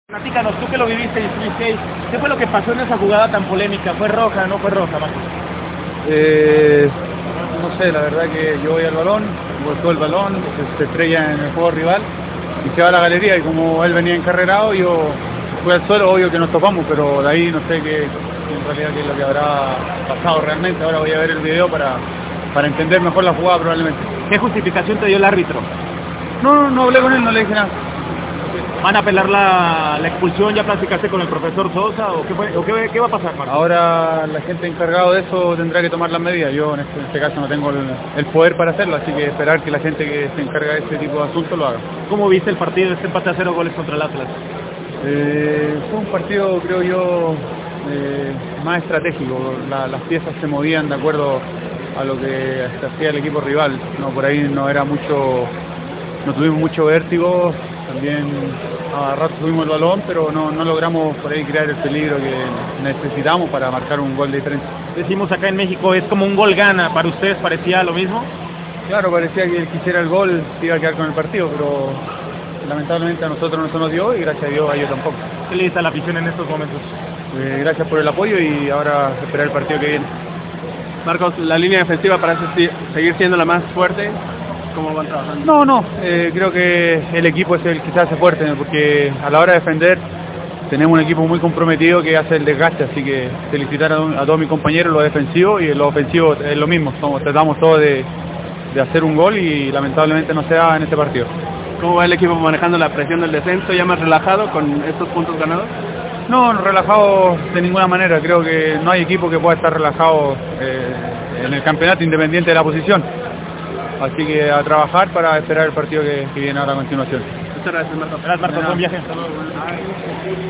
Platícanos, tú que lo viviste y estuviste ahí, ¿qué fue lo que pasó en esa jugada tan polémica? ¿Fue roja, no fue roja, Marcos? No sé, la verdad que yo voy al balón, voltó el balón, se estrella en el juego rival y se va a la galería, y como él venía encarrerado, yo fui al suelo, obvio que nos topamos, pero de ahí no sé qué en realidad qué es lo que habrá pasado realmente. Ahora voy a ver el video para entender mejor la jugada probablemente. ¿Qué justificación te dio el árbitro? No hablé con él, no le dije nada. ¿Van a apelar la expulsión? ¿Ya platicaste con el profesor Sosa? ¿O qué va a pasar, Marcos? Ahora la gente encargada de eso tendrá que tomar las medidas. Yo en este caso no tengo el poder para hacerlo, así que esperar que la gente que se encarga de este tipo de asuntos lo haga. ¿Cómo viste el partido, este empate a 0 goles contra el Atlas? Fue un partido, creo yo, más estratégico. Las piezas se movían de acuerdo a lo que hacía el equipo rival. No, por ahí no tuvimos mucho vértigo. También a rato tuvimos el balón, pero no logramos por ahí crear el peligro que necesitamos para marcar un gol de diferencia. Decimos acá en México, es como un gol gana. ¿Para ustedes parecía lo mismo? Claro, parecía que él quisiera el gol, se iba a quedar con el partido, pero lamentablemente a nosotros no se nos dio y gracias a Dios a ellos tampoco. ¿Qué le dice a la afición en estos momentos? Gracias por el apoyo y ahora esperar el partido que viene. Marcos, la línea defensiva parece seguir siendo la más fuerte. ¿Cómo van trabajando? Creo que el equipo es el que se hace fuerte, porque a la hora de defender tenemos un equipo muy comprometido que hace el desgaste, así que felicitar a todos mis compañeros en lo defensivo, y en lo ofensivo es lo mismo. Tratamos todos de hacer un gol y lamentablemente no se da en este partido. ¿Cómo va el equipo manejando la presión del descenso? ¿Ya más relajado con estos puntos ganados? No relajado de ninguna manera. Creo que no hay equipo que pueda estar relajado en el campeonato, independiente de la posición. Así que a trabajar para esperar el partido que viene ahora a continuación. Muchas gracias, Marcos. Gracias, Marcos. Buen viaje.